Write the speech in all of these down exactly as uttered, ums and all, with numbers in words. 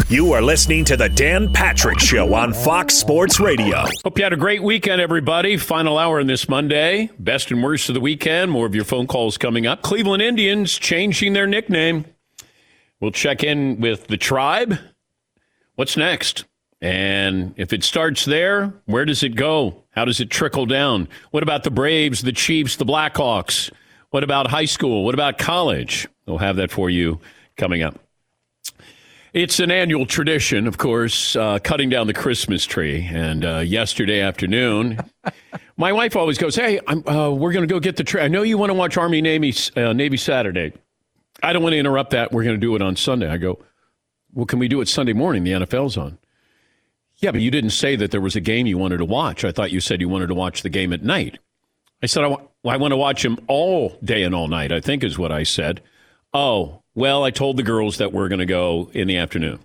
You are listening to the Dan Patrick Show on Fox Sports Radio. Hope you had a great weekend, everybody. Final hour on this Monday. Best and worst of the weekend. More of your phone calls coming up. Cleveland Indians changing their nickname. We'll check in with the Tribe. What's next? And if it starts there, where does it go? How does it trickle down? What about the Braves, the Chiefs, the Blackhawks? What about high school? What about college? We'll have that for you coming up. It's an annual tradition, of course, uh, cutting down the Christmas tree. And uh, yesterday afternoon, my wife always goes, hey, I'm, uh, we're going to go get the tree. I know you want to watch Army Navy, uh, Navy Saturday. I don't want to interrupt that. We're going to do it on Sunday. I go, well, can we do it Sunday morning? The N F L's on. Yeah, but you didn't say that there was a game you wanted to watch. I thought you said you wanted to watch the game at night. I said, I want, well, I want to watch him all day and all night, I think is what I said. Oh, well, I told the girls that we're going to go in the afternoon.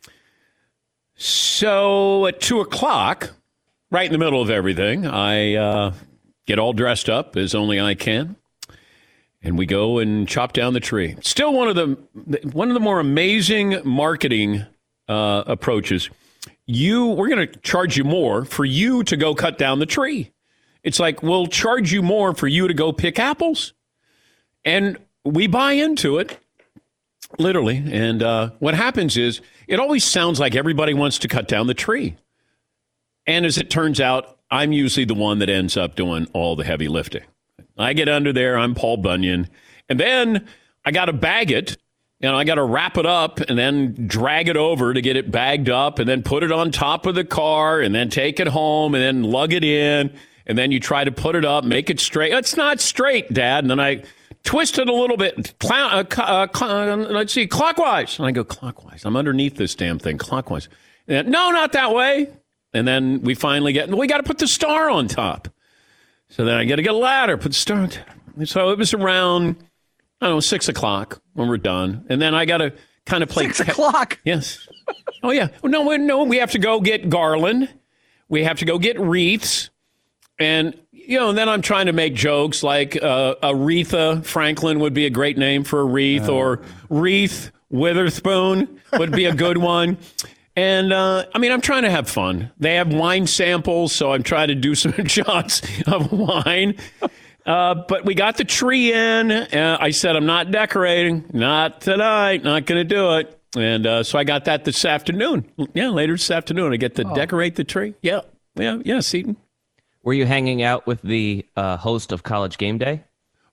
So at two o'clock, right in the middle of everything, I uh, get all dressed up as only I can, and we go and chop down the tree. Still one of the one of the more amazing marketing uh, approaches. You, we're going to charge you more for you to go cut down the tree. It's like, we'll charge you more for you to go pick apples. And we buy into it, literally. And uh, what happens is, it always sounds like everybody wants to cut down the tree. And as it turns out, I'm usually the one that ends up doing all the heavy lifting. I get under there, I'm Paul Bunyan. And then I got to bag it. You know, I got to wrap it up and then drag it over to get it bagged up and then put it on top of the car and then take it home and then lug it in. And then you try to put it up, make it straight. It's not straight, Dad. And then I twist it a little bit. Cl- uh, uh, cl- let's see, clockwise. And I go, clockwise. I'm underneath this damn thing, clockwise. And, no, not that way. And then we finally get, we got to put the star on top. So then I got to get a ladder, put the star on top. So it was around, I don't know, six o'clock when we're done. And then I got to kind of play. Six o'clock? Yes. Oh, yeah. No, no, we have to go get garland. We have to go get wreaths. And, you know, and then I'm trying to make jokes like uh, Aretha Franklin would be a great name for a wreath, oh. or Wreath Witherspoon would be a good one. And, uh, I mean, I'm trying to have fun. They have wine samples, so I'm trying to do some shots of wine. Uh, but we got the tree in. Uh, I said, I'm not decorating. Not tonight. Not going to do it. And uh, so I got that this afternoon. Yeah, later this afternoon. I get to oh. decorate the tree. Yeah. Yeah. Yeah, Seton. Were you hanging out with the uh, host of College Game Day?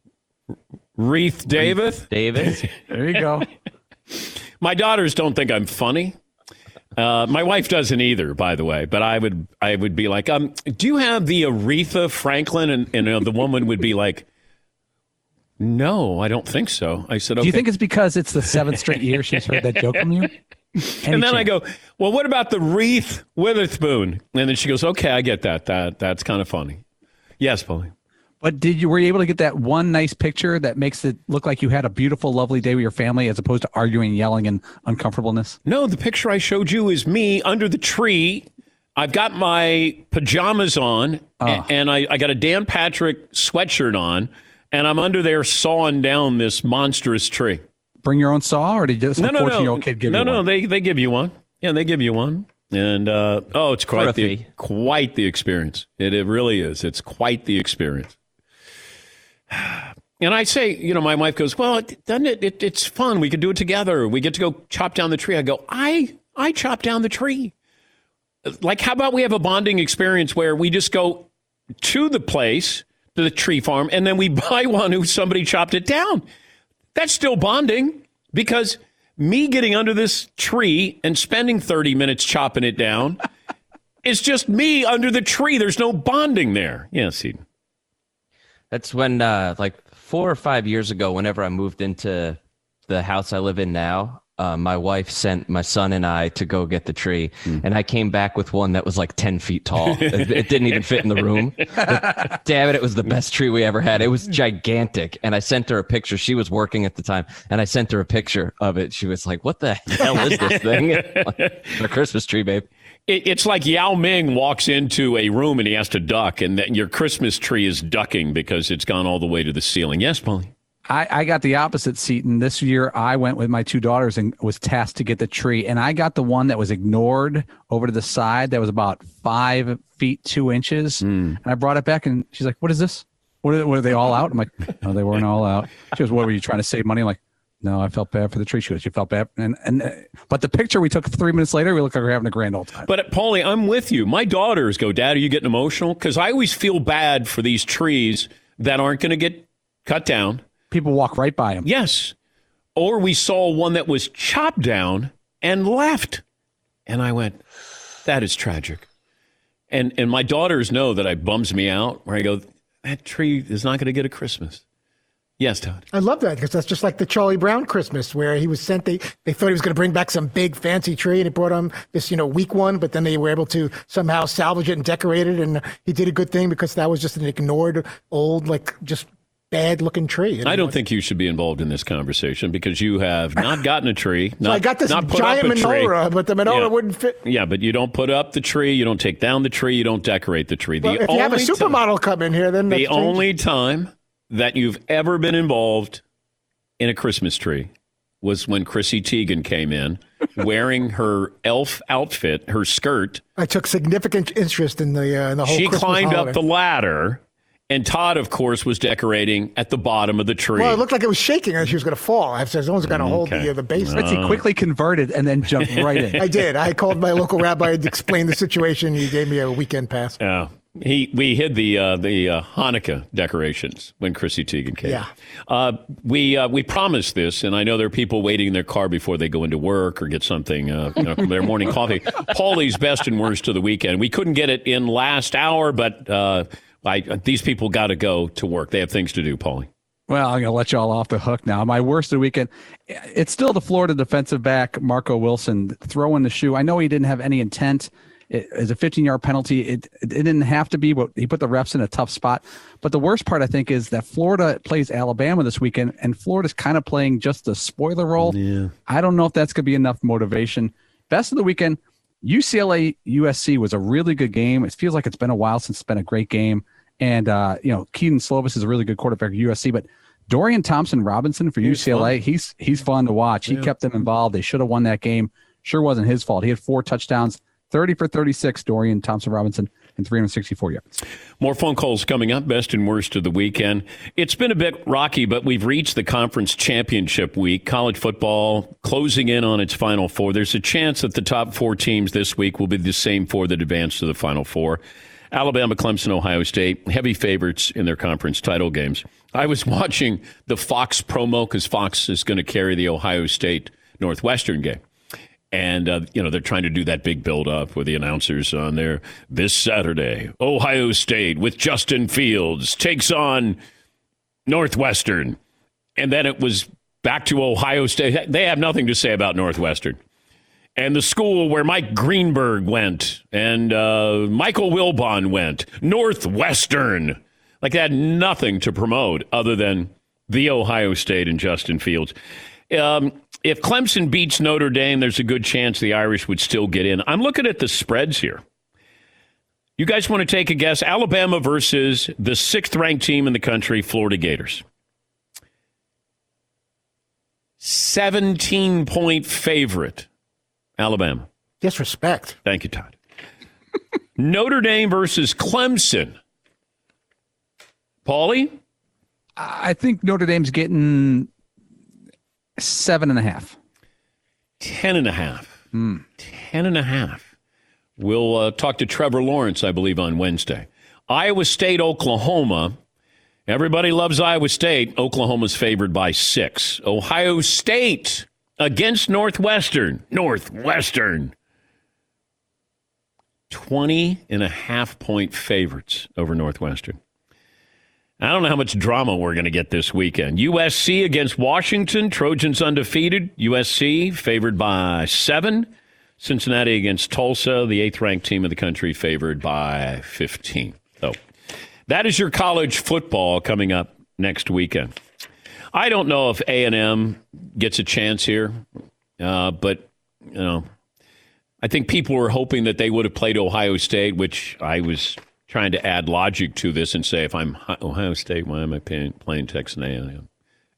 Wreath Davis? Wreath Davis. There you go. My daughters don't think I'm funny. Uh, my wife doesn't either, by the way. But I would I would be like, um, do you have the Aretha Franklin? And, and uh, the woman would be like, no, I don't think so. I said, okay. Do you think it's because it's the seventh straight year she's heard that joke from you? Any and then chance? I go, well, what about the Wreath Witherspoon? And then she goes, okay, I get that. That That's kind of funny. Yes, Paulie. But did you were you able to get that one nice picture that makes it look like you had a beautiful, lovely day with your family as opposed to arguing, yelling, and uncomfortableness? No, the picture I showed you is me under the tree. I've got my pajamas on, oh. and, and I, I got a Dan Patrick sweatshirt on, and I'm under there sawing down this monstrous tree. Bring your own saw, or did some no, no, fourteen-year-old no. kid give no, you no, one? No, they they give you one. Yeah, they give you one. And, uh, oh, it's quite the, quite the experience. It, it really is. It's quite the experience. And I say, you know, my wife goes, well, it, doesn't it, it, it's fun. We could do it together. We get to go chop down the tree. I go, I, I chop down the tree. Like, how about we have a bonding experience where we just go to the place, to the tree farm, and then we buy one who somebody chopped it down. That's still bonding, because me getting under this tree and spending thirty minutes chopping it down is just me under the tree. There's no bonding there. Yes, Eden. That's when, uh, like, four or five years ago, whenever I moved into the house I live in now, uh, my wife sent my son and I to go get the tree, mm. and I came back with one that was like ten feet tall. It, it didn't even fit in the room. But, damn it, it was the best tree we ever had. It was gigantic, and I sent her a picture. She was working at the time, and I sent her a picture of it. She was like, what the hell is this thing? Like, a Christmas tree, babe. It, it's like Yao Ming walks into a room and he has to duck, and that your Christmas tree is ducking because it's gone all the way to the ceiling. Yes, Paulie? I, I got the opposite seat, and this year I went with my two daughters and was tasked to get the tree, and I got the one that was ignored over to the side that was about five feet two inches, mm. and I brought it back, and she's like, "What is this? What are, were they all out?" I'm like, "No, they weren't all out." She goes, "What were you trying to save money?" I'm like, "No, I felt bad for the tree." She goes, "You felt bad," and and uh, but the picture we took three minutes later, we look like we're having a grand old time. But Paulie, I'm with you. My daughters go, "Dad, are you getting emotional?" Because I always feel bad for these trees that aren't going to get cut down. People walk right by them. Yes. Or we saw one that was chopped down and left. And I went, that is tragic. And and my daughters know that it bums me out where I go, that tree is not going to get a Christmas. Yes, Todd. I love that because that's just like the Charlie Brown Christmas where he was sent. They, they thought he was going to bring back some big fancy tree and it brought him this, you know, weak one, but then they were able to somehow salvage it and decorate it. And he did a good thing because that was just an ignored old, like just bad looking tree. I don't think you should be involved in this conversation because you have not gotten a tree. Not, so I got this not put giant up a menorah, tree. but the menorah yeah. wouldn't fit. Yeah, but you don't put up the tree, you don't take down the tree, you don't decorate the tree. Well, the if you have a supermodel time, come in here, then the only time that you've ever been involved in a Christmas tree was when Chrissy Teigen came in wearing her elf outfit, her skirt. I took significant interest in the uh, in the whole. She Christmas climbed holiday. up the ladder. And Todd, of course, was decorating at the bottom of the tree. Well, it looked like it was shaking as she was going to fall. I said, someone's going to hold Okay. the, uh, the base. Betsy uh, quickly converted and then jumped right in. I did. I called my local rabbi to explain the situation. He gave me a weekend pass. Yeah. He we hid the uh, the uh, Hanukkah decorations when Chrissy Teigen came. Yeah. Uh, we uh, we promised this, and I know there are people waiting in their car before they go into work or get something, uh, you know, their morning coffee. Paulie's best and worst of the weekend. We couldn't get it in last hour, but uh, I, these people got to go to work. They have things to do, Paulie. Well, I'm going to let you all off the hook now. My worst of the weekend, it's still the Florida defensive back, Marco Wilson, throwing the shoe. I know he didn't have any intent. It is a fifteen-yard penalty. It, it didn't have to be, but he put the refs in a tough spot. But the worst part, I think, is that Florida plays Alabama this weekend, and Florida's kind of playing just a spoiler role. Yeah. I don't know if that's going to be enough motivation. Best of the weekend, U C L A U S C was a really good game. It feels like it's been a while since it's been a great game. And, uh, you know, Keaton Slovis is a really good quarterback at U S C, but Dorian Thompson-Robinson for he's U C L A, fun. he's he's fun to watch. He yeah. kept them involved. They should have won that game. Sure wasn't his fault. He had four touchdowns, thirty for thirty-six, Dorian Thompson-Robinson, and three hundred sixty-four yards. More phone calls coming up, best and worst of the weekend. It's been a bit rocky, but we've reached the conference championship week. College football closing in on its Final Four. There's a chance that the top four teams this week will be the same four that advance to the Final Four. Alabama, Clemson, Ohio State, heavy favorites in their conference title games. I was watching the Fox promo because Fox is going to carry the Ohio State Northwestern game. And, uh, you know, they're trying to do that big build-up with the announcers on there. This Saturday, Ohio State with Justin Fields takes on Northwestern. And then it was back to Ohio State. They have nothing to say about Northwestern. And the school where Mike Greenberg went and uh, Michael Wilbon went, Northwestern. Like they had nothing to promote other than the Ohio State and Justin Fields. Um, if Clemson beats Notre Dame, there's a good chance the Irish would still get in. I'm looking at the spreads here. You guys want to take a guess? Alabama versus the sixth-ranked team in the country, Florida Gators. seventeen-point favorite, Alabama. Disrespect. Thank you, Todd. Notre Dame versus Clemson. Paulie? I think Notre Dame's getting seven and a half. Ten and a half. Mm. Ten and a half. We'll uh, talk to Trevor Lawrence, I believe, on Wednesday. Iowa State, Oklahoma. Everybody loves Iowa State. Oklahoma's favored by six. Ohio State against Northwestern. Northwestern. twenty and a half point favorites over Northwestern. I don't know how much drama we're going to get this weekend. U S C against Washington. Trojans undefeated. U S C favored by seven. Cincinnati against Tulsa, the eighth-ranked team of the country, favored by fifteen. So that is your college football coming up next weekend. I don't know if A and M gets a chance here, uh, but you know, I think people were hoping that they would have played Ohio State, which I was trying to add logic to this and say, if I'm Ohio State, why am I playing, playing Texas A and M?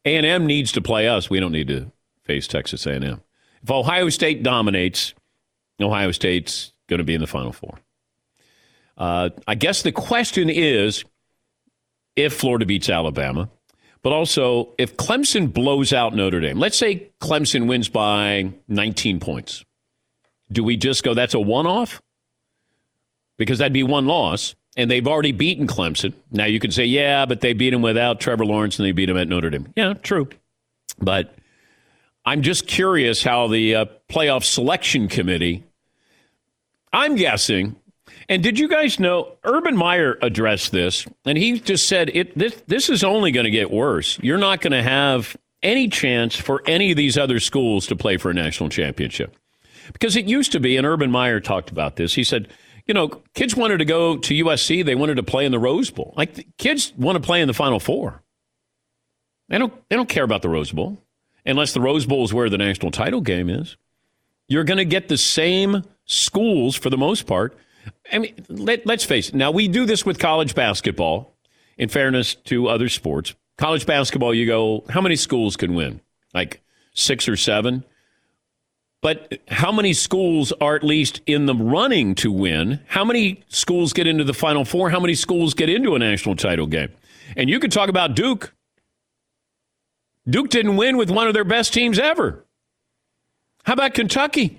A and M needs to play us. We don't need to face Texas A and M. If Ohio State dominates, Ohio State's going to be in the Final Four. Uh, I guess the question is if Florida beats Alabama, but also if Clemson blows out Notre Dame. Let's say Clemson wins by nineteen points. Do we just go, that's a one-off? Because that'd be one loss, and they've already beaten Clemson. Now you could say, yeah, but they beat him without Trevor Lawrence, and they beat him at Notre Dame. Yeah, true. But I'm just curious how the uh, playoff selection committee, I'm guessing, and did you guys know, Urban Meyer addressed this, and he just said, it, this, this is only going to get worse. You're not going to have any chance for any of these other schools to play for a national championship. Because it used to be, and Urban Meyer talked about this, he said, you know, kids wanted to go to U S C, they wanted to play in the Rose Bowl. Like, kids want to play in the Final Four. They don't, they don't care about the Rose Bowl, unless the Rose Bowl is where the national title game is. You're going to get the same schools for the most part. I mean, let, let's face it. Now, we do this with college basketball, in fairness to other sports. College basketball, you go, how many schools can win? Like six or seven? But how many schools are at least in the running to win? How many schools get into the Final Four? How many schools get into a national title game? And you could talk about Duke. Duke didn't win with one of their best teams ever. How about Kentucky?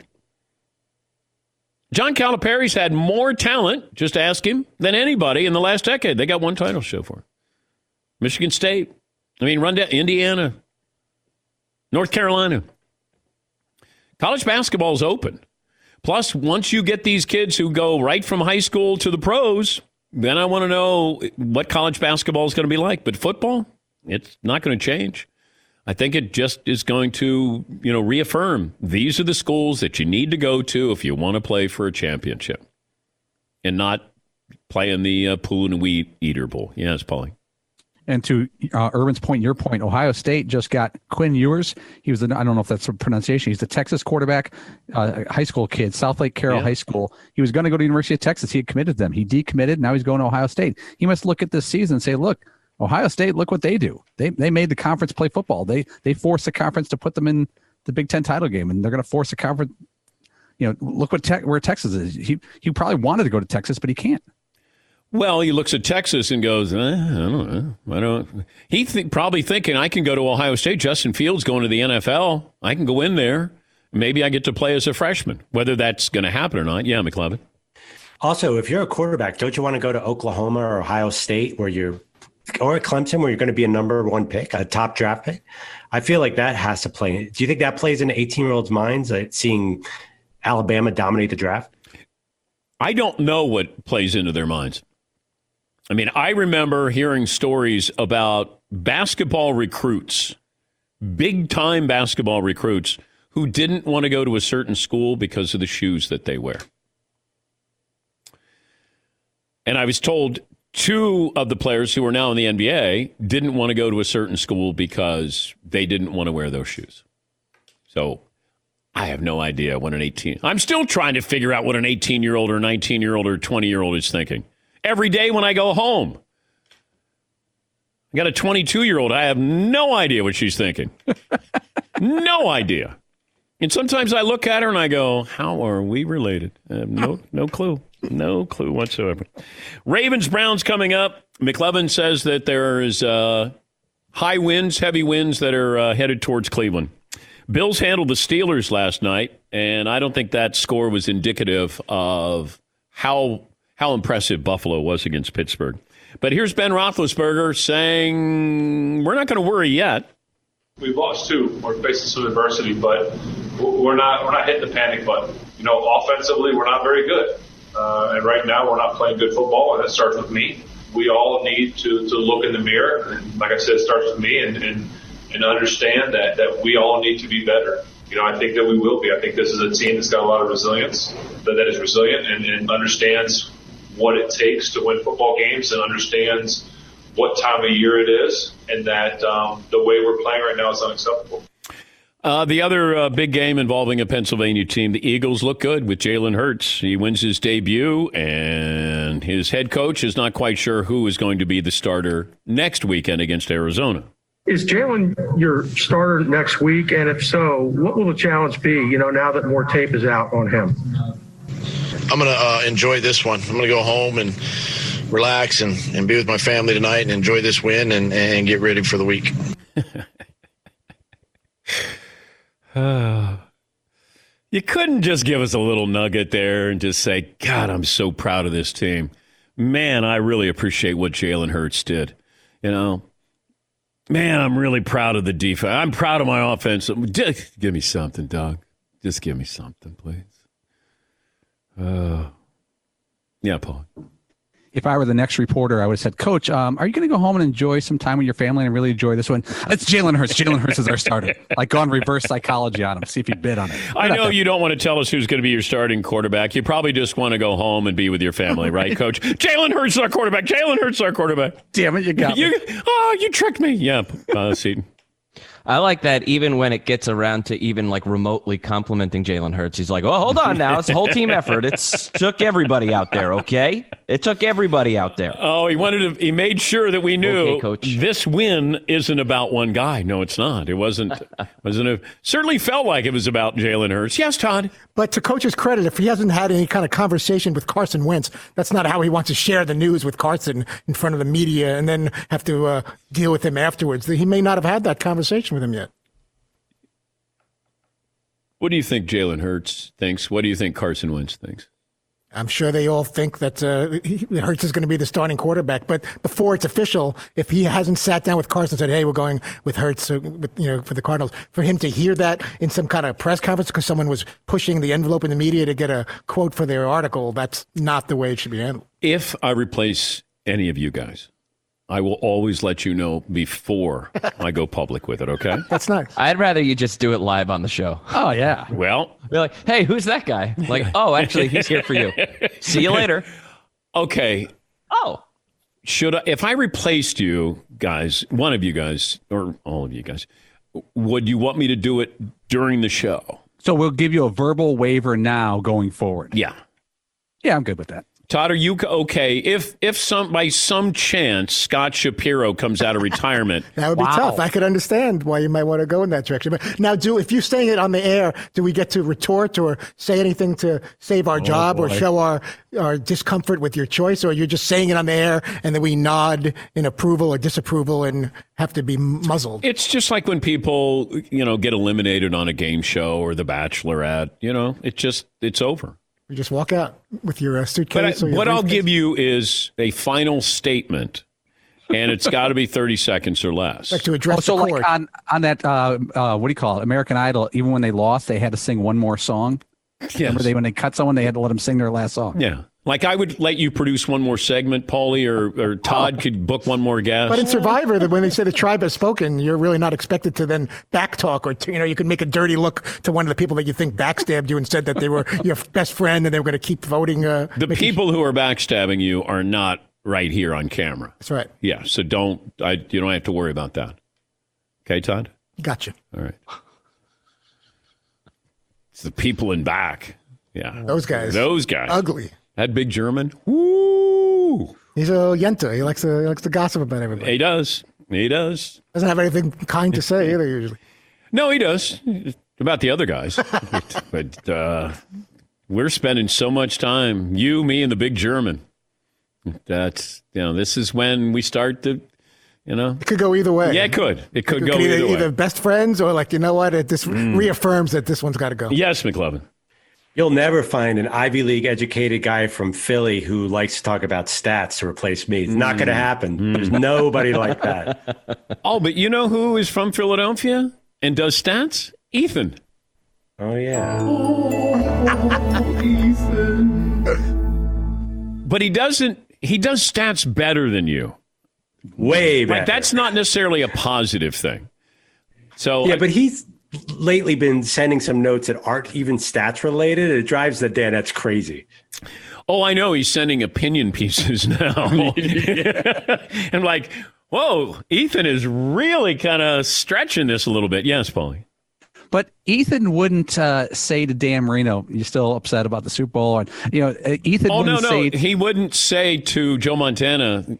John Calipari's had more talent, just ask him, than anybody in the last decade. They got one title show for it. Michigan State. I mean, run down Indiana. North Carolina. College basketball is open. Plus, once you get these kids who go right from high school to the pros, then I want to know what college basketball is going to be like. But football, it's not going to change. I think it just is going to, you know, reaffirm these are the schools that you need to go to if you want to play for a championship and not play in the uh, Pool and Weed Eater Bowl. Yes, Paulie. And to uh, Urban's point, your point, Ohio State just got Quinn Ewers. He was, the, I don't know if that's a pronunciation. He's the Texas quarterback, uh, high school kid, South Lake Carroll yeah. High School. He was going to go to the University of Texas. He had committed to them. He decommitted. Now he's going to Ohio State. He must look at this season and say, look, Ohio State, look what they do. They they made the conference play football. They they forced the conference to put them in the Big Ten title game, and they're going to force the conference. You know, look what te- where Texas is. He he probably wanted to go to Texas, but he can't. Well, he looks at Texas and goes, eh, I don't know. I don't. He th- probably thinking, I can go to Ohio State. Justin Fields going to the N F L. I can go in there. Maybe I get to play as a freshman. Whether that's going to happen or not, yeah, McLevin. Also, if you're a quarterback, don't you want to go to Oklahoma or Ohio State where you're, or Clemson where you're going to be a number one pick, a top draft pick? I feel like that has to play. Do you think that plays into eighteen-year-olds' minds, like seeing Alabama dominate the draft? I don't know what plays into their minds. I mean, I remember hearing stories about basketball recruits, big-time basketball recruits, who didn't want to go to a certain school because of the shoes that they wear. And I was told two of the players who are now in the N B A didn't want to go to a certain school because they didn't want to wear those shoes. So I have no idea what an eighteen... I'm still trying to figure out what an eighteen-year-old or nineteen-year-old or twenty-year-old is thinking. Every day when I go home. I got a twenty-two-year-old. I have no idea what she's thinking. No idea. And sometimes I look at her and I go, how are we related? I have no, no clue. No clue whatsoever. Ravens Browns coming up. McLevin says that there is uh, high winds, heavy winds that are uh, headed towards Cleveland. Bills handled the Steelers last night, and I don't think that score was indicative of how how impressive Buffalo was against Pittsburgh. But here's Ben Roethlisberger saying, we're not going to worry yet. We've lost two. We're facing some adversity, but we're not we're not hitting the panic button. You know, offensively, we're not very good. Uh, and right now, we're not playing good football, and that starts with me. We all need to, to look in the mirror. And like I said, it starts with me and, and, and understand that, that we all need to be better. You know, I think that we will be. I think this is a team that's got a lot of resilience, that, that is resilient and, and understands what it takes to win football games and understands what time of year it is, and that um, the way we're playing right now is unacceptable. Uh, the other uh, big game involving a Pennsylvania team, the Eagles look good with Jalen Hurts. He wins his debut, and his head coach is not quite sure who is going to be the starter next weekend against Arizona. Is Jalen your starter next week? And if so, what will the challenge be, you know, now that more tape is out on him? I'm going to uh, enjoy this one. I'm going to go home and relax and, and be with my family tonight and enjoy this win and, and get ready for the week. uh, you couldn't just give us a little nugget there and just say, God, I'm so proud of this team. Man, I really appreciate what Jalen Hurts did. You know, man, I'm really proud of the defense. I'm proud of my offense. Just give me something, Doug. Just give me something, please. Uh, yeah, Paul. If I were the next reporter, I would have said, Coach, um, are you going to go home and enjoy some time with your family and really enjoy this one? It's Jalen Hurts. Jalen Hurts is our starter. Like, go on reverse psychology on him. See if he bid on it. I know you don't want to tell us who's going to be your starting quarterback. You probably just want to go home and be with your family, right, Coach? Jalen Hurts is our quarterback. Jalen Hurts is our quarterback. Damn it, you got you, me. Oh, you tricked me. Yeah, uh, Seton. I like that even when it gets around to even like remotely complimenting Jalen Hurts. He's like, oh, hold on now. It's a whole team effort. It's took everybody out there, okay? It took everybody out there. Oh, he wanted to, he made sure that we knew okay, Coach. This win isn't about one guy. No, it's not. It wasn't, wasn't a, certainly felt like it was about Jalen Hurts. Yes, Todd. But to Coach's credit, if he hasn't had any kind of conversation with Carson Wentz, that's not how he wants to share the news with Carson in front of the media and then have to uh, deal with him afterwards. He may not have had that conversation with him yet. What do you think Jalen Hurts thinks? What do you think Carson Wentz thinks? I'm sure they all think that uh, he, Hurts is going to be the starting quarterback. But before it's official, if he hasn't sat down with Carson and said, hey, we're going with Hurts uh, with, you know, for the Cardinals, for him to hear that in some kind of press conference because someone was pushing the envelope in the media to get a quote for their article, that's not the way it should be handled. If I replace any of you guys, I will always let you know before I go public with it, okay? That's nice. I'd rather you just do it live on the show. Oh, yeah. Well, be like, hey, who's that guy? Like, oh, actually, he's here for you. See you later. Okay. Oh. Should I, if I replaced you guys, one of you guys, or all of you guys, would you want me to do it during the show? So we'll give you a verbal waiver now going forward. Yeah. Yeah, I'm good with that. Todd, are you okay? If if some by some chance Scott Shapiro comes out of retirement, that would be wow. tough. I could understand why you might want to go in that direction. But now, do if you're saying it on the air, do we get to retort or say anything to save our oh, job boy. or show our our discomfort with your choice, or you're just saying it on the air and then we nod in approval or disapproval and have to be muzzled? It's just like when people, you know, get eliminated on a game show or The Bachelorette. You know, it just it's over. You just walk out with your uh, suitcase. But I, or your what I'll briefcase. give you is a final statement, and it's got to be thirty seconds or less. Like to address Oh, so the like court. on, on that, uh, uh, what do you call it, American Idol, even when they lost, they had to sing one more song? Yes. Remember they when they cut someone, they had to let them sing their last song? Yeah. Like I would let you produce one more segment, Paulie, or, or Todd could book one more guest. But in Survivor, that when they say the tribe has spoken, you're really not expected to then backtalk or, to, you know, you can make a dirty look to one of the people that you think backstabbed you and said that they were your best friend and they were going to keep voting. Uh, the people who are backstabbing you are not right here on camera. That's right. Yeah, so don't, I, you don't have to worry about that. Okay, Todd? Gotcha. All right. It's the people in back. Yeah. Those guys. Those guys. Ugly. That big German. Woo! He's a yenta. He likes to he likes to gossip about everybody. He does. He does. Doesn't have anything kind to say either usually. No, he does. About the other guys. but but uh, we're spending so much time, you, me, and the big German. That's, you know, this is when we start to, you know. It could go either way. Yeah, it could. It could, it could go either, either way. either best friends or like, you know what, it this mm. reaffirms that this one's got to go. Yes, McLovin. You'll never find an Ivy League educated guy from Philly who likes to talk about stats to replace me. It's not going to happen. Mm. There's nobody like that. Oh, but you know who is from Philadelphia and does stats? Ethan. Oh, yeah. Oh, Ethan. But he doesn't, he does stats better than you. Way better. Like, that's not necessarily a positive thing. So yeah, but he's lately been sending some notes that aren't even stats related. It drives the Danettes crazy. Oh, I know. He's sending opinion pieces now. And like, whoa, Ethan is really kind of stretching this a little bit. Yes, Paulie. But Ethan wouldn't uh, say to Dan Marino, "You're still upset about the Super Bowl," and you know, Ethan. Oh wouldn't no, no, say he wouldn't say to Joe Montana,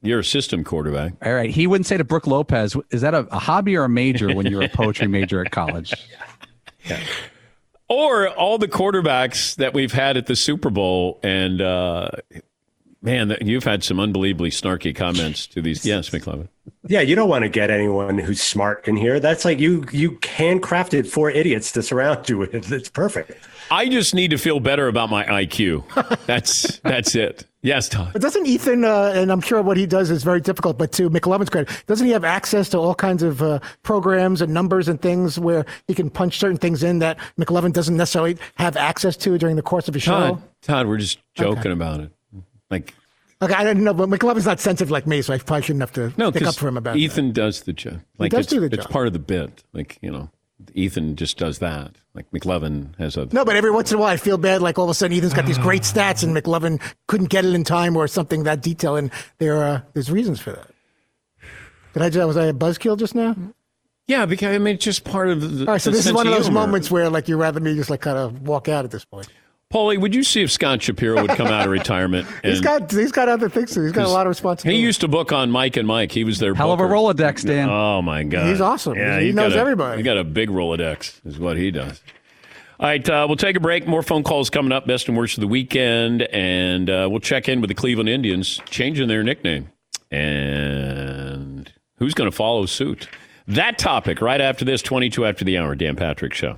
You're a system quarterback. All right. He wouldn't say to Brooke Lopez, is that a, a hobby or a major when you're a poetry major at college? Yeah. Or all the quarterbacks that we've had at the Super Bowl. And, uh, man, you've had some unbelievably snarky comments to these. Yes, McLovin. Yeah, you don't want to get anyone who's smart in here. That's like you you handcrafted four idiots to surround you with. It's perfect. I just need to feel better about my I Q. That's that's it. Yes, Todd. But doesn't Ethan, uh, and I'm sure what he does is very difficult, but to McLovin's credit, doesn't he have access to all kinds of uh, programs and numbers and things where he can punch certain things in that McLovin doesn't necessarily have access to during the course of a show? Todd, Todd, we're just joking Okay. about it. Like, okay, I didn't know, but McLovin's not sensitive like me, so I probably shouldn't have to no, pick up for him about Ethan that. does the job. Like, does it's, do the it's job. part of the bit. Like, you know, Ethan just does that. Like McLovin has a No, but every once in a while I feel bad, like all of a sudden Ethan's got these great stats and McLovin couldn't get it in time or something that detail, and there uh, there's reasons for that. Did I just, was I a buzzkill just now? Yeah, because I mean, it's just part of the. All right, so the this is sense one of those humor. moments where like you'd rather me just like kind of walk out at this point. Paulie, would you see if Scott Shapiro would come out of retirement? He's and- got he's got other things to do. He's got a lot of He responsibility. used to book on Mike and Mike. He was their Hell of a booker. Rolodex, Dan. Oh my God, He's awesome. Yeah, He he's knows got a- everybody. He got a big Rolodex, is what he does. All right, uh, we'll take a break. More phone calls coming up. Best and worst of the weekend, and uh, we'll check in with the Cleveland Indians changing their nickname, and who's going to follow suit. That topic right after this. twenty-two after the hour. Dan Patrick Show.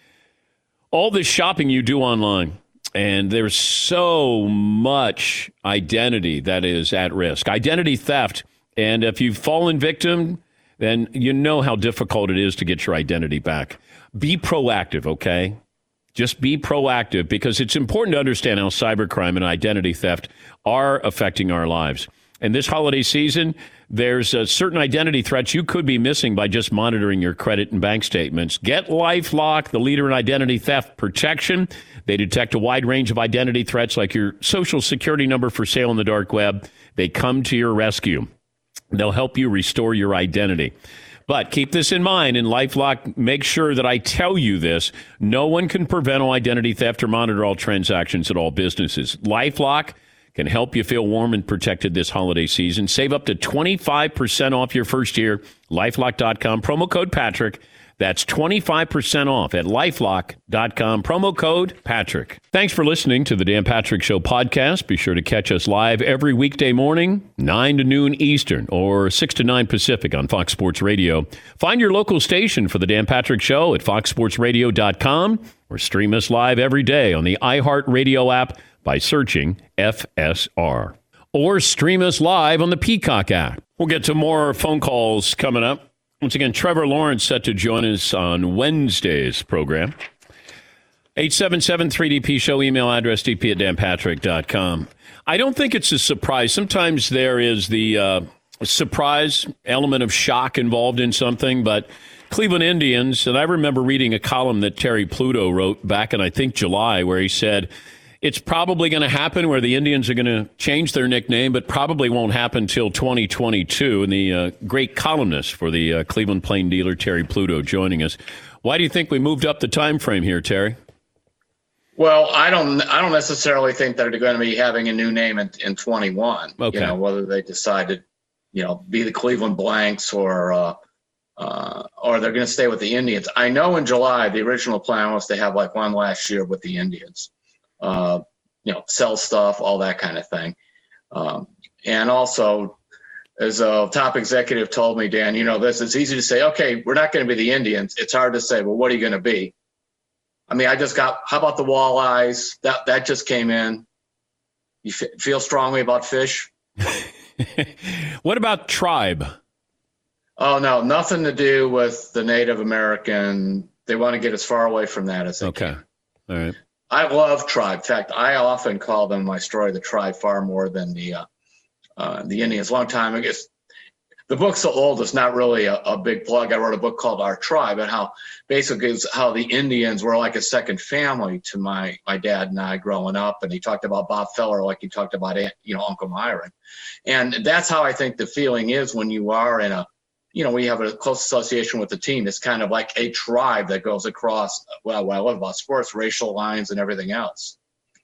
All this shopping you do online. And there's so much identity that is at risk. Identity theft. And if you've fallen victim, then you know how difficult it is to get your identity back. Be proactive, okay? Just be proactive, because it's important to understand how cybercrime and identity theft are affecting our lives. And this holiday season, there's uh, certain identity threats you could be missing by just monitoring your credit and bank statements. Get LifeLock, the leader in identity theft protection. They detect a wide range of identity threats like your social security number for sale on the dark web. They come to your rescue. They'll help you restore your identity. But keep this in mind, and LifeLock makes sure that I tell you this. No one can prevent all identity theft or monitor all transactions at all businesses. LifeLock can help you feel warm and protected this holiday season. Save up to twenty-five percent off your first year. LifeLock dot com, promo code Patrick. That's twenty-five percent off at LifeLock dot com, promo code Patrick. Thanks for listening to the Dan Patrick Show podcast. Be sure to catch us live every weekday morning, nine to noon Eastern or six to nine Pacific on Fox Sports Radio. Find your local station for the Dan Patrick Show at fox sports radio dot com or stream us live every day on the iHeartRadio app by searching F S R. Or stream us live on the Peacock app. We'll get to more phone calls coming up. Once again, Trevor Lawrence set to join us on Wednesday's program. eight seven seven three D P show, email address d p at dan patrick dot com. I don't think it's a surprise. Sometimes there is the uh, surprise element of shock involved in something, but Cleveland Indians, and I remember reading a column that Terry Pluto wrote back in, I think, July, where he said, it's probably going to happen where the Indians are going to change their nickname, but probably won't happen until twenty twenty-two. And the uh, great columnist for the uh, Cleveland Plain Dealer, Terry Pluto, joining us. Why do you think we moved up the time frame here, Terry? Well, I don't. I don't necessarily think they're going to be having a new name in, in twenty-one. Okay. You know, whether they decide to, you know, be the Cleveland Blanks or uh, uh, or they're going to stay with the Indians. I know in July the original plan was to have like one last year with the Indians. Uh, you know, sell stuff, all that kind of thing. Um, and also, as a top executive told me, Dan, you know, this, it's easy to say, okay, we're not going to be the Indians. It's hard to say, well, what are you going to be? I mean, I just got, how about the walleyes? That, that just came in. You f- feel strongly about fish? What about tribe? Oh, no, nothing to do with the Native American. They want to get as far away from that as they Okay. can. All right. I love tribe. In fact, I often call them my story, the tribe, far more than the uh, uh, the Indians. Long time ago, the book's so old, it's not really a, a big plug. I wrote a book called Our Tribe, and how basically it's how the Indians were like a second family to my my dad and I growing up. And he talked about Bob Feller like he talked about, you know, Uncle Myron. And that's how I think the feeling is when you are in a, you know, we have a close association with the team. It's kind of like a tribe that goes across, well, what I love about sports, racial lines and everything else.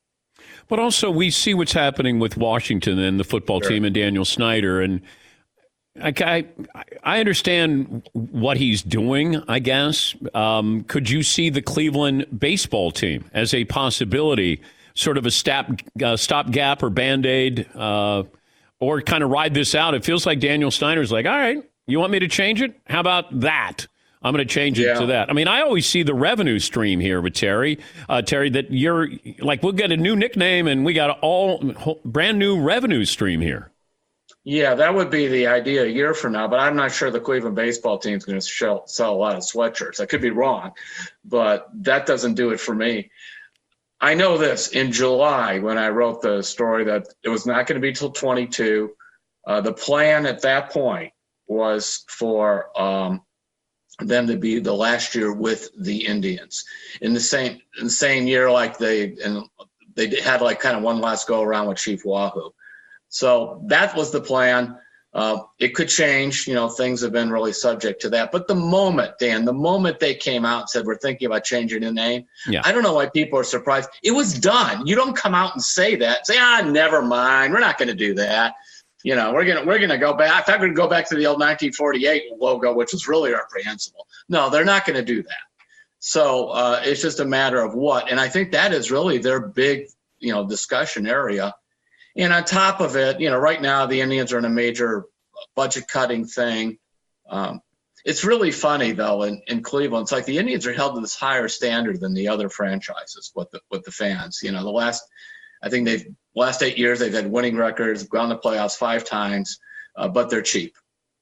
But also, we see what's happening with Washington and the football Sure. team and Daniel Snyder. And I, I, I understand what he's doing, I guess. Um, could you see the Cleveland baseball team as a possibility, sort of a stop, uh, stopgap or Band-Aid, uh, or kind of ride this out? It feels like Daniel Snyder's like, all right, you want me to change it? How about that? I'm going to change it Yeah. to that. I mean, I always see the revenue stream here with Terry. Uh, Terry, that you're like, we'll get a new nickname and we got a all whole, brand new revenue stream here. Yeah, that would be the idea a year from now, but I'm not sure the Cleveland baseball team is going to sell, sell a lot of sweatshirts. I could be wrong, but that doesn't do it for me. I know this. In July, when I wrote the story that it was not going to be till twenty-two, uh, the plan at that point was for um, them to be the last year with the Indians in the same in the same year, like they and they had like kind of one last go around with Chief Wahoo. So that was the plan. Uh, it could change. You know, things have been really subject to that. But the moment, Dan, the moment they came out and said we're thinking about changing the name, Yeah. I don't know why people are surprised. It was done. You don't come out and say that. Say, ah, never mind. We're not going to do that. You know, we're gonna we're gonna go back. In fact, we're gonna go back to the old nineteen forty-eight logo, which was really reprehensible. No, they're not going to do that. So uh, it's just a matter of what. And I think that is really their big, you know, discussion area. And on top of it, you know, right now the Indians are in a major budget cutting thing. Um, it's really funny though in, in Cleveland. It's like the Indians are held to this higher standard than the other franchises with the with the fans. You know, the last I think they've last eight years they've had winning records, gone to playoffs five times, uh, but they're cheap.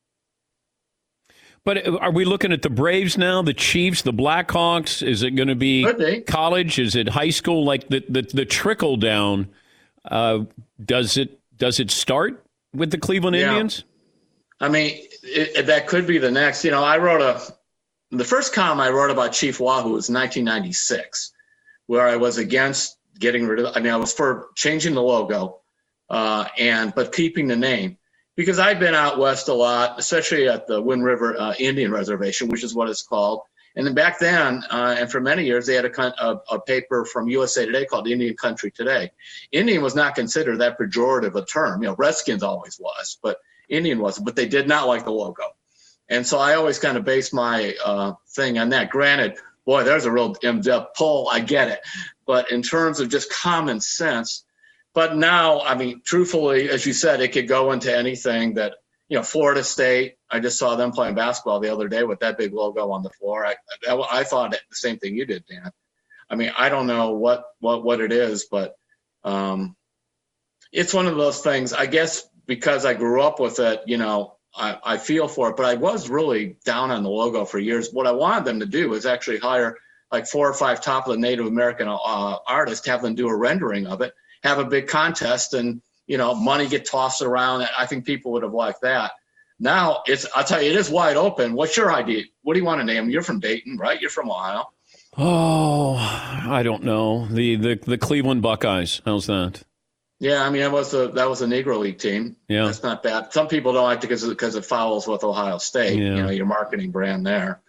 But are we looking at the Braves now, the Chiefs, the Blackhawks? Is it going to be, Could be. college? Is it high school? Like the the, the trickle down, uh, does it does it start with the Cleveland Yeah. Indians? I mean, it, it- that could be the next. You know, I wrote a the first column I wrote about Chief Wahoo was nineteen ninety-six, where I was against getting rid of. I mean, I was for changing the logo, uh, and but keeping the name because I've been out west a lot, especially at the Wind River uh, Indian Reservation, which is what it's called. And then back then, uh, and for many years, they had a, con- a, a paper from U S A Today called Indian Country Today. Indian was not considered that pejorative a term. You know, Redskins always was, but Indian wasn't. But they did not like the logo. And so I always kind of base my uh, thing on that. Granted, boy, there's a real in-depth pull. I get it. But in terms of just common sense, but now, I mean, truthfully, as you said, it could go into anything that, you know, Florida State, I just saw them playing basketball the other day with that big logo on the floor. I, I, I thought the same thing you did, Dan. I mean, I don't know what, what, what it is, but um, it's one of those things, I guess, because I grew up with it, you know, I, I feel for it, but I was really down on the logo for years. What I wanted them to do is actually hire like four or five top of the Native American uh, artists, have them do a rendering of it, have a big contest, and, you know, money get tossed around. I think people would have liked that. Now it's, I'll tell you, it is wide open. What's your idea? What do you want to name? You're from Dayton, right? You're from Ohio. Oh, I don't know. The the the Cleveland Buckeyes. How's that? Yeah, I mean, that was a that was a Negro League team. Yeah. That's not bad. Some people don't like it because because it follows with Ohio State. Yeah. You know, your marketing brand there.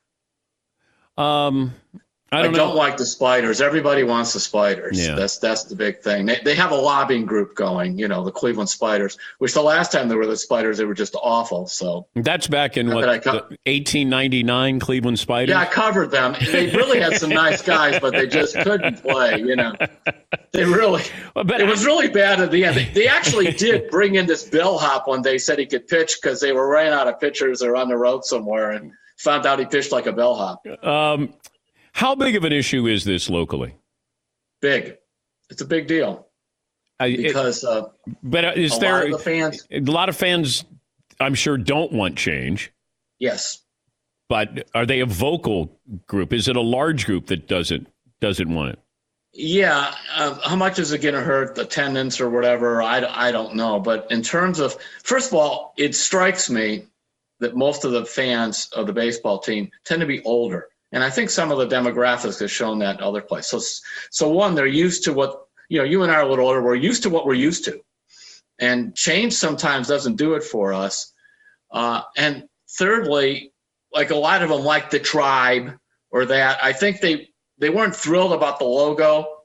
Um, I I don't don't, know. like the spiders. Everybody wants the spiders. Yeah. That's that's the big thing. They they have a lobbying group going. You know, the Cleveland Spiders. Which the last time they were the Spiders, they were just awful. So That's back in Not what that I co- the eighteen ninety-nine Cleveland Spiders. yeah, I covered them. They really had some nice guys, but they just couldn't play. You know, they really. But It was really bad at the end. They, they actually did bring in this bellhop one day. Said he could pitch because they were running out of pitchers or on the road somewhere, and found out he pitched like a bellhop. Um, how big of an issue is this locally? Big. It's a big deal I, it- because uh, but uh, is a there lot of the fans. a lot of fans? I'm sure don't want change. Yes. But are they a vocal group? Is it a large group that doesn't doesn't want it? Yeah. Uh, how much is it going to hurt attendance or whatever? I, I don't know. But in terms of, first of all, it strikes me that most of the fans of the baseball team tend to be older. And I think some of the demographics have shown that in other places. So, so one, they're used to what, you know, you and I are a little older. We're used to what we're used to. And change sometimes doesn't do it for us. Uh, and thirdly, like a lot of them like the tribe or that. I think they, they weren't thrilled about the logo.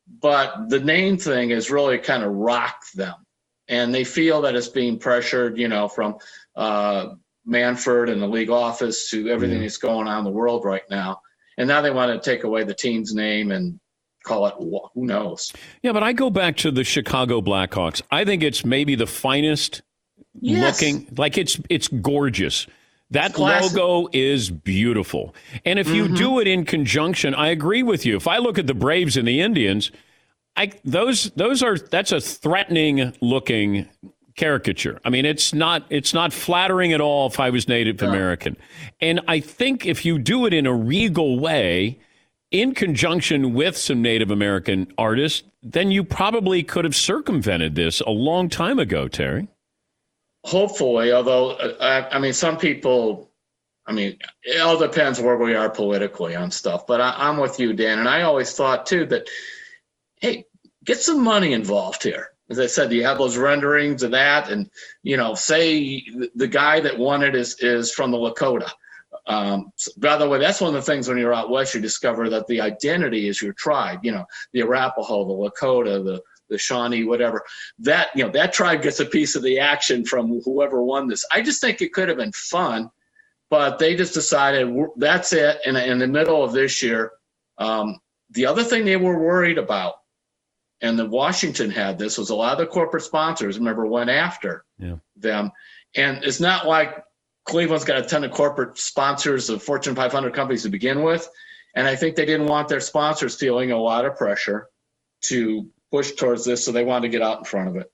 but the name thing has really kind of rocked them. And they feel that it's being pressured, you know, from uh, Manfred and the league office to everything that's going on in the world right now. And now they want to take away the team's name and call it, who knows? Yeah, but I go back to the Chicago Blackhawks. I think it's maybe the finest Yes. looking, like it's it's gorgeous. That logo is beautiful. And if you Mm-hmm. do it in conjunction, I agree with you. If I look at the Braves and the Indians, I those those are that's a threatening looking caricature. I mean, it's not it's not flattering at all if I was Native No. American. And I think if you do it in a regal way, in conjunction with some Native American artists, then you probably could have circumvented this a long time ago, Terry. Hopefully, although, uh, I, I mean, some people, I mean, it all depends where we are politically on stuff. But I, I'm with you, Dan. And I always thought, too, that, hey, get some money involved here. As I said, you have those renderings of that. And, you know, say the guy that won it is, is from the Lakota. Um, so, by the way, that's one of the things when you're out west, you discover that the identity is your tribe, you know, the Arapaho, the Lakota, the the Shawnee, whatever, that, you know, that tribe gets a piece of the action from whoever won this. I just think it could have been fun, but they just decided that's it. And in the middle of this year, um, the other thing they were worried about, and the Washington had this, was a lot of the corporate sponsors, remember, went after Yeah. them. And it's not like Cleveland's got a ton of corporate sponsors of Fortune five hundred companies to begin with. And I think they didn't want their sponsors feeling a lot of pressure to push towards this, so they wanted to get out in front of it.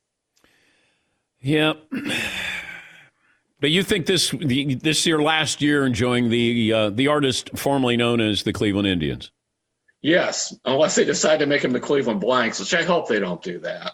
Yeah. But you think this the, this year, last year, enjoying the uh, the artist formerly known as the Cleveland Indians? Yes, unless they decide to make them the Cleveland Blanks, which I hope they don't do that.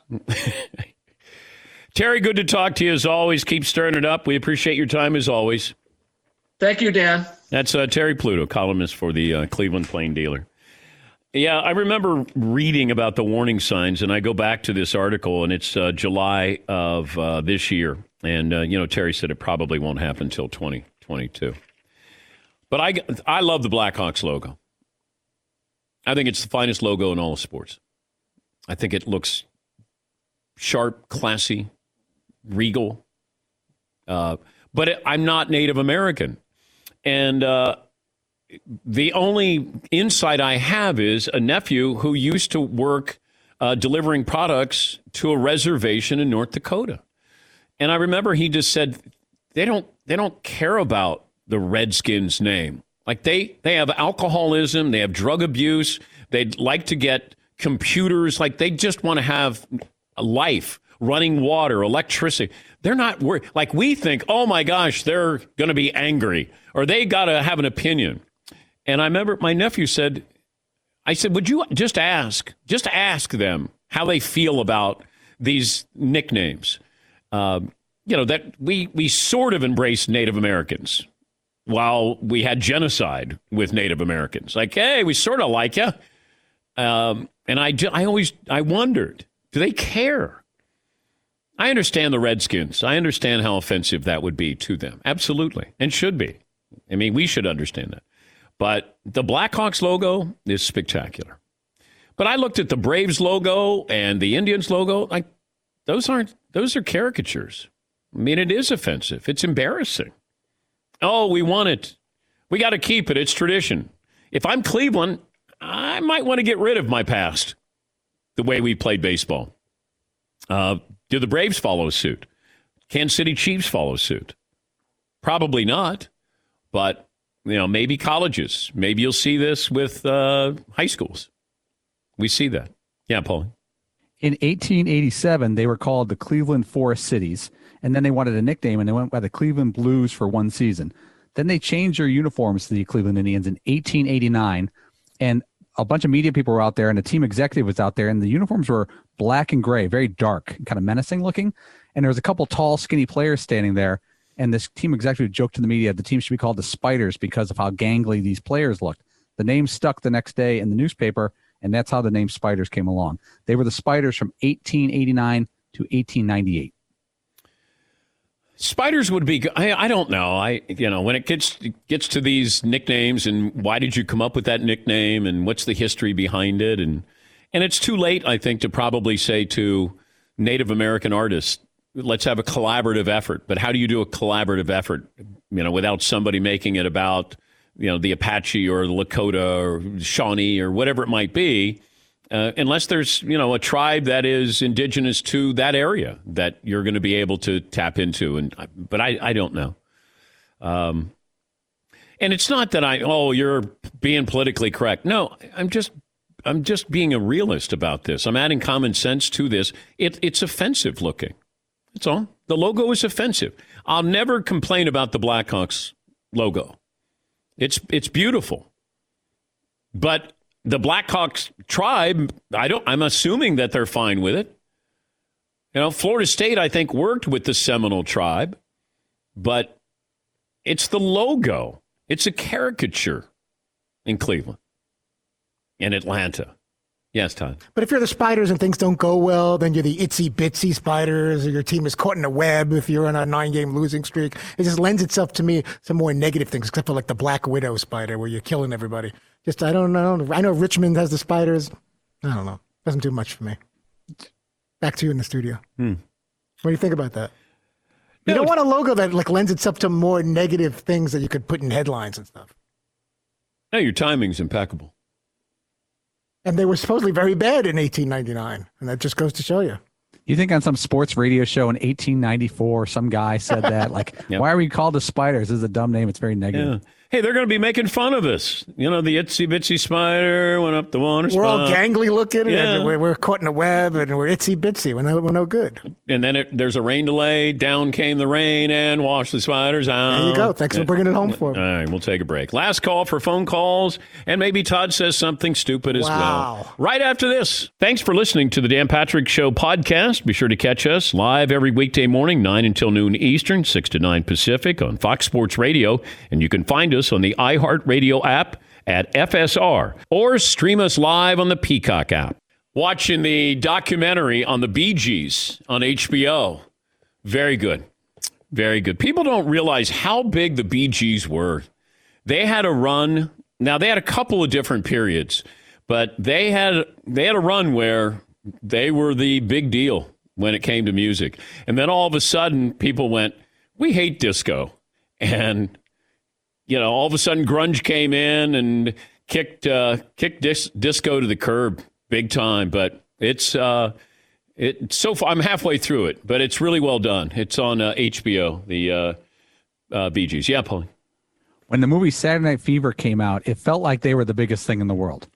Terry, good to talk to you as always. Keep stirring it up. We appreciate your time as always. Thank you, Dan. That's uh, Terry Pluto, columnist for the uh, Cleveland Plain Dealer. Yeah, I remember reading about the warning signs, and I go back to this article, and it's uh, July of uh, this year. And, uh, you know, Terry said it probably won't happen until twenty twenty-two. But I, I love the Blackhawks logo. I think it's the finest logo in all of sports. I think it looks sharp, classy, regal. Uh, but it, I'm not Native American. And uh, the only insight I have is a nephew who used to work uh, delivering products to a reservation in North Dakota. And I remember he just said, they don't they don't care about the Redskins name. Like they, they have alcoholism, they have drug abuse, they'd like to get computers, like they just want to have a life, running water, electricity. They're not worried. Like we think, oh my gosh, they're going to be angry or they got to have an opinion. And I remember my nephew said, I said, would you just ask, just ask them how they feel about these nicknames? Um, you know, that we, we sort of embraced Native Americans while we had genocide with Native Americans. Like, hey, we sort of like you. Um, and I, I always, I wondered, do they care? I understand the Redskins. I understand how offensive that would be to them. Absolutely. And should be. I mean, we should understand that. But the Blackhawks logo is spectacular. But I looked at the Braves logo and the Indians logo. Like, those aren't, those are caricatures. I mean, it is offensive. It's embarrassing. Oh, we want it. We got to keep it. It's tradition. If I'm Cleveland, I might want to get rid of my past, the way we played baseball. Uh, do the Braves follow suit? Kansas City Chiefs follow suit? Probably not. But, you know, maybe colleges. Maybe you'll see this with uh, high schools. We see that. Yeah, Paul. In eighteen eighty-seven, they were called the Cleveland Forest Cities, and then they wanted a nickname, and they went by the Cleveland Blues for one season. Then they changed their uniforms to the Cleveland Indians in eighteen eighty-nine, and a bunch of media people were out there, and a team executive was out there, and the uniforms were black and gray, very dark, kind of menacing looking, and there was a couple tall, skinny players standing there, and this team executive joked to the media the team should be called the Spiders because of how gangly these players looked. The name stuck the next day in the newspaper, and that's how the name Spiders came along. They were the Spiders from eighteen eighty-nine to eighteen ninety-eight. Spiders would be, I, I don't know. I, you know, when it gets it gets to these nicknames and why did you come up with that nickname and what's the history behind it? And, And it's too late, I think, to probably say to Native American artists, let's have a collaborative effort. But how do you do a collaborative effort, you know, without somebody making it about, you know, the Apache or the Lakota or Shawnee or whatever it might be, uh, unless there's, you know, a tribe that is indigenous to that area that you're going to be able to tap into. And but I, I don't know. Um, and it's not that I, oh, you're being politically correct. No, I'm just, I'm just being a realist about this. I'm adding common sense to this. It, it's offensive looking. That's all. The logo is offensive. I'll never complain about the Blackhawks logo. It's it's beautiful. But the Blackhawks tribe, I don't I'm assuming that they're fine with it. You know, Florida State, I think, worked with the Seminole tribe, but it's the logo. It's a caricature in Cleveland, in Atlanta. Yes, Todd. But if you're the Spiders and things don't go well, then you're the itsy bitsy Spiders, or your team is caught in a web if you're on a nine game losing streak. It just lends itself to me some more negative things, except for like the Black Widow Spider where you're killing everybody. Just, I don't know. I know Richmond has the Spiders. I don't know. Doesn't do much for me. Back to you in the studio. Hmm. What do you think about that? You No, don't want a logo that like lends itself to more negative things that you could put in headlines and stuff. No, your timing's impeccable. And they were supposedly very bad in eighteen ninety-nine. And that just goes to show you. You think on some sports radio show in eighteen ninety-four, some guy said that, like, Yep. why are we called the Spiders? This is a dumb name. It's very negative. Yeah. Hey, they're going to be making fun of us. You know, the itsy bitsy spider went up the water We're all spout. gangly looking, Yeah. and we're, we're caught in a web, and we're itsy bitsy. We're no, we're no good. And then it, there's a rain delay. Down came the rain and washed the spiders out. There you go. Thanks for bringing it home for me. All right, we'll take a break. Last call for phone calls, and maybe Todd says something stupid as Wow. well. Right after this. Thanks for listening to the Dan Patrick Show podcast. Be sure to catch us live every weekday morning, nine until noon Eastern, six to nine Pacific on Fox Sports Radio. And you can find us on the iHeartRadio app at F S R or stream us live on the Peacock app. Watching the documentary on the Bee Gees on H B O. Very good. Very good. People don't realize how big the Bee Gees were. They had a run. Now, they had a couple of different periods, but they had they had a run where they were the big deal when it came to music. And then all of a sudden, people went, we hate disco. And, you know, all of a sudden, grunge came in and kicked uh, kicked dis- disco to the curb big time. But it's uh, it so far, I'm halfway through it, but it's really well done. It's on uh, H B O, the uh, uh, Bee Gees. Yeah, Paulie. When the movie Saturday Night Fever came out, it felt like they were the biggest thing in the world.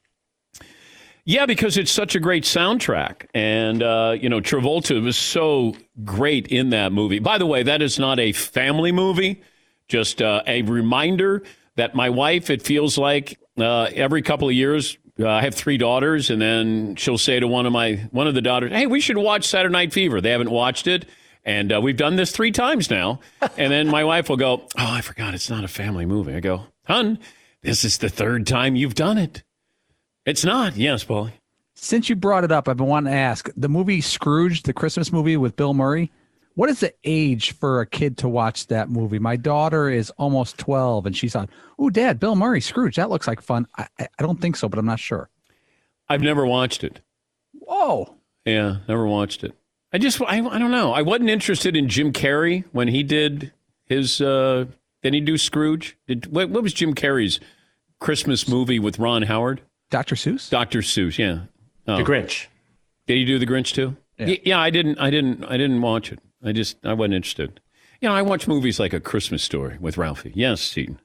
Yeah, because it's such a great soundtrack. And, uh, you know, Travolta was so great in that movie. By the way, that is not a family movie. Just uh, a reminder that my wife, it feels like uh, every couple of years, uh, I have three daughters, and then she'll say to one of my one of the daughters, hey, we should watch Saturday Night Fever. They haven't watched it. And uh, we've done this three times now. And then my wife will go, oh, I forgot. It's not a family movie. I go, hon, this is the third time you've done it. It's not. Yes, Paulie. Since you brought it up, I've been wanting to ask, the movie Scrooge, the Christmas movie with Bill Murray, what is the age for a kid to watch that movie? My daughter is almost twelve, and she thought, ooh, Dad, Bill Murray, Scrooge, that looks like fun. I, I I don't think so, but I'm not sure. I've never watched it. Whoa. Yeah, never watched it. I just, I, I don't know. I wasn't interested in Jim Carrey when he did his, uh, did he do Scrooge? Did, what, what was Jim Carrey's Christmas movie with Ron Howard? Doctor Seuss? Doctor Seuss, yeah. Oh. The Grinch. Did he do The Grinch too? Yeah. Y- yeah, I didn't, I didn't, I didn't watch it. I just, I wasn't interested. You know, I watch movies like A Christmas Story with Ralphie. Yes, Seton.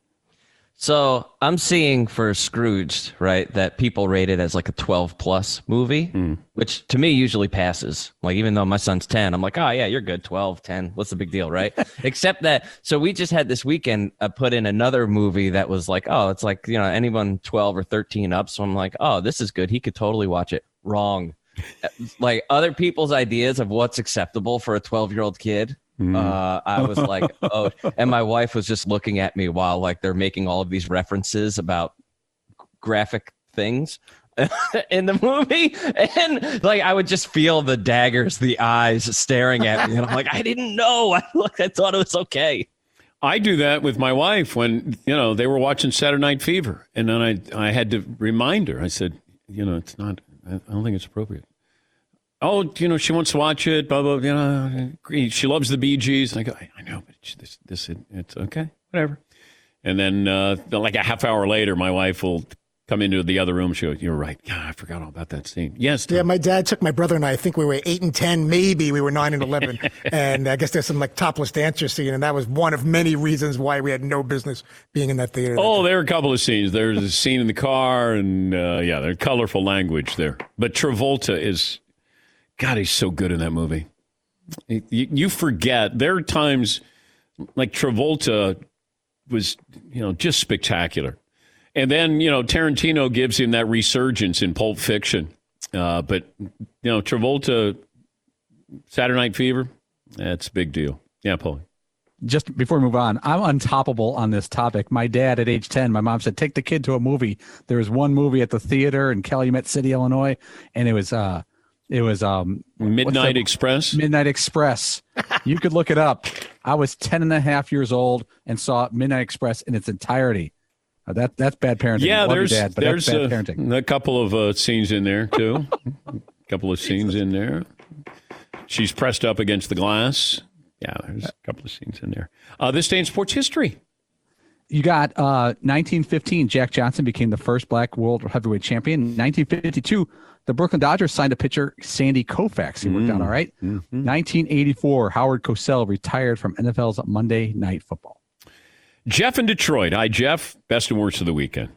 So I'm seeing for Scrooge, right, that people rate it as like a twelve plus movie, Mm. which to me usually passes. Like, even though my son's ten, I'm like, oh, yeah, you're good. twelve, ten. What's the big deal, right? Except that, so we just had this weekend uh, put in another movie that was like, oh, it's like, you know, anyone twelve or thirteen up. So I'm like, oh, this is good. He could totally watch it. Wrong. Like, other people's ideas of what's acceptable for a twelve year old kid. Uh, I was like, oh, and my wife was just looking at me while like they're making all of these references about graphic things in the movie. And like, I would just feel the daggers, the eyes staring at me. And I'm like, I didn't know. I, like, I thought it was okay. I do that with my wife when, you know, they were watching Saturday Night Fever. And then I, I had to remind her, I said, you know, it's not, I don't think it's appropriate. Oh, you know, she wants to watch it, blah, blah, you know. She loves the Bee Gees. And I go, I, I know, but this, this, it's okay, whatever. And then uh, like a half hour later, my wife will come into the other room. She goes, you're right. God, I forgot all about that scene. Yes. Tom. Yeah, my dad took my brother and I, I think we were eight and ten, maybe we were nine and eleven. And I guess there's some like topless dancer scene. And that was one of many reasons why we had no business being in that theater. Oh, there are a couple of scenes. There's a scene in the car and uh, yeah, there's colorful language there. But Travolta is, God, he's so good in that movie. You, you forget, there are times like Travolta was, you know, just spectacular. And then, you know, Tarantino gives him that resurgence in Pulp Fiction. Uh, but, you know, Travolta, Saturday Night Fever, that's a big deal. Yeah, Paulie. Just before we move on, I'm untoppable on this topic. My dad at age ten, my mom said, take the kid to a movie. There was one movie at the theater in Calumet City, Illinois, and it was uh, it was um, Midnight Express. Midnight Express. You could look it up. I was ten and a half years old and saw Midnight Express in its entirety. Uh, that that's bad parenting. Yeah, Love there's you, Dad, but there's that's bad a, parenting. a couple of uh, scenes in there too. A couple of scenes in there. She's pressed up against the glass. Yeah, there's a couple of scenes in there. Uh, this day in sports history. You got uh, nineteen fifteen, Jack Johnson became the first black world heavyweight champion. nineteen fifty-two, the Brooklyn Dodgers signed a pitcher, Sandy Koufax. He worked Mm. out all right. Mm-hmm. nineteen eighty-four, Howard Cosell retired from N F L's Monday Night Football. Jeff in Detroit. Hi, Jeff. Best and worst of the weekend.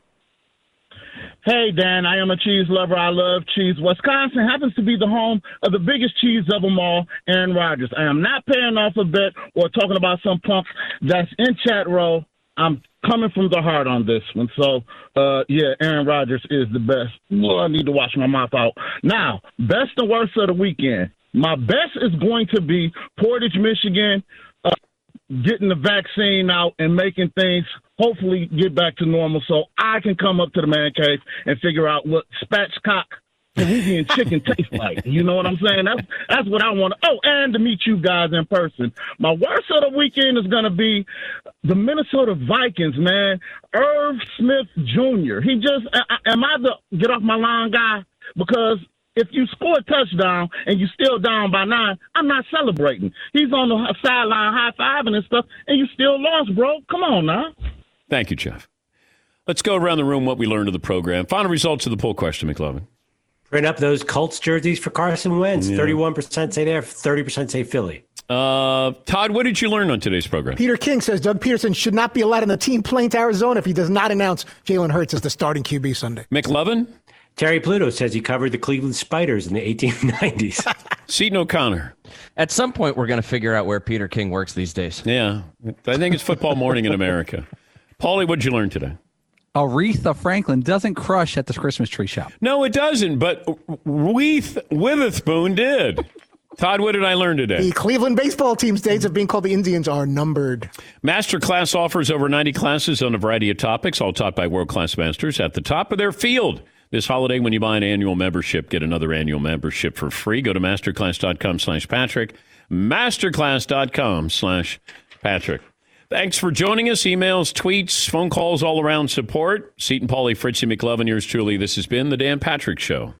Hey, Dan, I am a cheese lover. I love cheese. Wisconsin happens to be the home of the biggest cheese of them all, Aaron Rodgers. I am not paying off a bet or talking about some punks that's in chat row. I'm coming from the heart on this one. So, uh, yeah, Aaron Rodgers is the best. Well, I need to wash my mouth out. Now, best and worst of the weekend. My best is going to be Portage, Michigan, uh, getting the vaccine out and making things hopefully get back to normal so I can come up to the man cave and figure out what spatchcock Peruvian chicken tastes like. You know what I'm saying? That's that's what I want to. Oh, and to meet you guys in person. My worst of the weekend is going to be the Minnesota Vikings, man. Irv Smith Junior He just, I, I, am I the get off my lawn guy? Because if you score a touchdown and you're still down by nine, I'm not celebrating. He's on the sideline high-fiving and stuff, and you still lost, bro. Come on now. Thank you, Jeff. Let's go around the room what we learned of the program. Final results of the poll question, McLovin. Print up those Colts jerseys for Carson Wentz. Yeah. thirty-one percent say there, thirty percent say Philly. Uh, Todd, what did you learn on today's program? Peter King says Doug Peterson should not be allowed in the team playing to Arizona if he does not announce Jalen Hurts as the starting Q B Sunday. McLovin? Terry Pluto says he covered the Cleveland Spiders in the eighteen nineties. Seton O'Connor. At some point, we're going to figure out where Peter King works these days. Yeah, I think it's football morning in America. Paulie, what did you learn today? Aretha Franklin doesn't crush at the Christmas tree shop. No, it doesn't, but Reese Witherspoon did. Todd, what did I learn today? The Cleveland baseball team's days of being called the Indians are numbered. Masterclass offers over ninety classes on a variety of topics, all taught by world-class masters at the top of their field. This holiday, when you buy an annual membership, get another annual membership for free. Go to masterclass.com slash Patrick. Masterclass.com slash Patrick. Thanks for joining us. Emails, tweets, phone calls, all around support. Seton Paulie, Fritzy McLovin, yours truly. This has been The Dan Patrick Show.